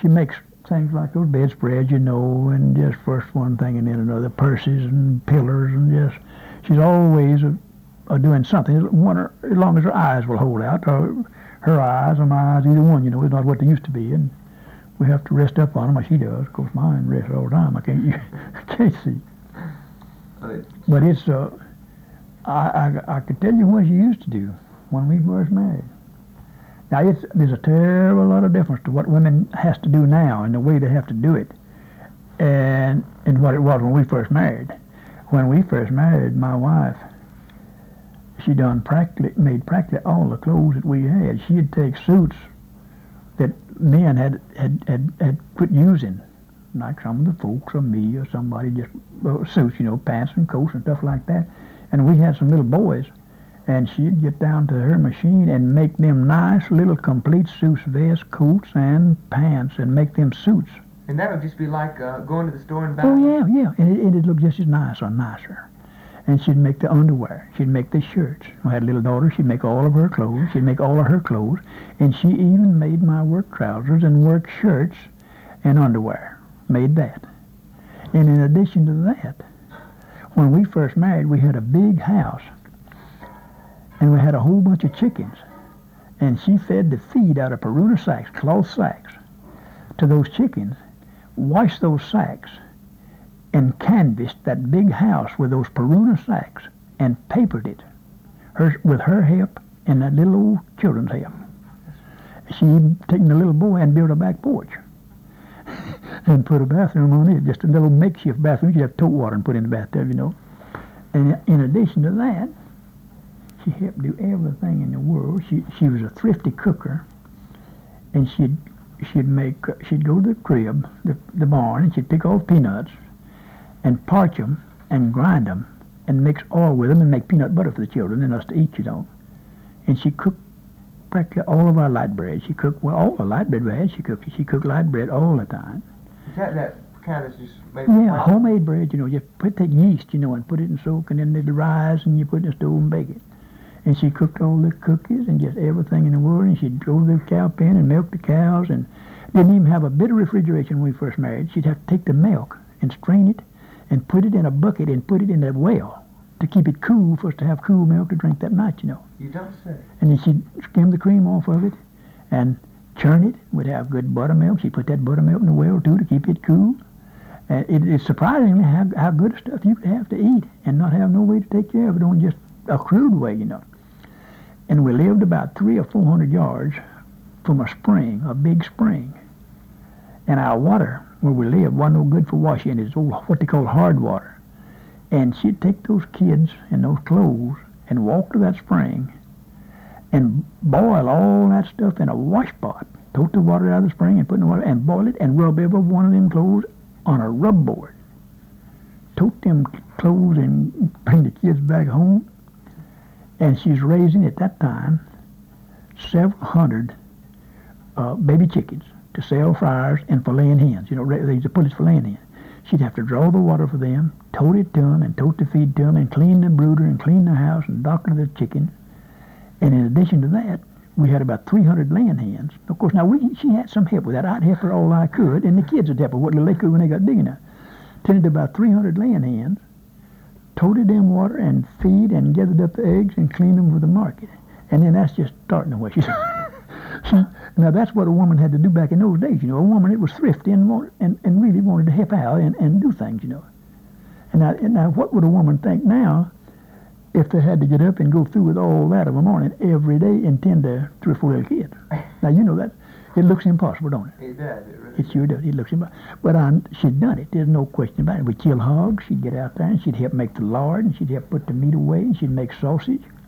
she makes things like those bedspreads, and just first one thing and then another, purses and pillars, and just she's always doing something. As long as her eyes will hold out, or her eyes or my eyes, either one, is not what they used to be, and we have to rest up on them, like she does. Of course, mine rests all the time. I can't see. But it's I could tell you what she used to do when we first married. Now, there's a terrible lot of difference to what women has to do now and the way they have to do it, and what it was when we first married. When we first married, my wife, she made practically all the clothes that we had. She'd take suits that men had quit using, like some of the folks or me or somebody, just suits, pants and coats and stuff like that. And we had some little boys, and she'd get down to her machine and make them nice little complete suits, vests, coats, and pants, and make them suits. And that would just be like going to the store and buying. Oh, yeah. And it'd look just as nice or nicer. And she'd make the underwear. She'd make the shirts. I had a little daughter. She'd make all of her clothes. She'd make all of her clothes. And she even made my work trousers and work shirts and underwear. Made that. And in addition to that, when we first married, we had a big house. And we had a whole bunch of chickens. And she fed the feed out of Peruna sacks, cloth sacks, to those chickens, washed those sacks, and canvassed that big house with those Peruna sacks and papered it with her help and that little old children's help. She'd taken the little boy and built a back porch and put a bathroom on it, just a little makeshift bathroom. She'd have tote water and put in the bathtub, And in addition to that, she helped do everything in the world. She was a thrifty cooker, and she'd go to the crib, the barn, and she'd pick off peanuts and parch them and grind them and mix oil with them and make peanut butter for the children and us to eat, And she cooked practically all of our light bread. She cooked all the light bread we had. She cooked light bread all the time. Is that kind of just made? Yeah, homemade bread. Just take yeast, and put it in soak, and then it'd rise, and you put it in the stove and bake it. And she cooked all the cookies and just everything in the world, and she'd go to the cow pen and milk the cows, and didn't even have a bit of refrigeration when we first married. She'd have to take the milk and strain it and put it in a bucket and put it in a well to keep it cool for us to have cool milk to drink that night, You don't say. And then she'd skim the cream off of it and churn it. We'd have good buttermilk. She'd put that buttermilk in the well, too, to keep it cool. And it's surprisingly how good stuff you could have to eat and not have no way to take care of it on just a crude way, And we lived about 300 or 400 yards from a spring, a big spring. And our water, where we lived, wasn't no good for washing. It's what they call hard water. And she'd take those kids and those clothes and walk to that spring and boil all that stuff in a wash pot. Tote the water out of the spring and put in the water and boil it and rub every one of them clothes on a rub board. Tote them clothes and bring the kids back home. And she's raising, at that time, several hundred baby chickens to sell fryers and for laying hens. They used to put it for laying hens. She'd have to draw the water for them, tote it to them, and tote the feed to them, and clean the brooder, and clean the house, and doctor the chickens. And in addition to that, we had about 300 laying hens. Of course, now she had some help with that. I'd help her all I could, and the kids would help her what little they could when they got big enough. Tended to about 300 laying hens, toted them water and feed and gathered up the eggs and cleaned them for the market. And then that's just starting away. Now that's what a woman had to do back in those days. A woman that was thrifty and really wanted to help out and do things. And now what would a woman think now if they had to get up and go through with all that of a morning every day and tend to 3 or 4 little kids? Now that it looks impossible, don't it? It does. It really It sure does. It looks impossible. But she'd done it. There's no question about it. We'd kill hogs. She'd get out there and she'd help make the lard, and she'd help put the meat away, and she'd make sausage.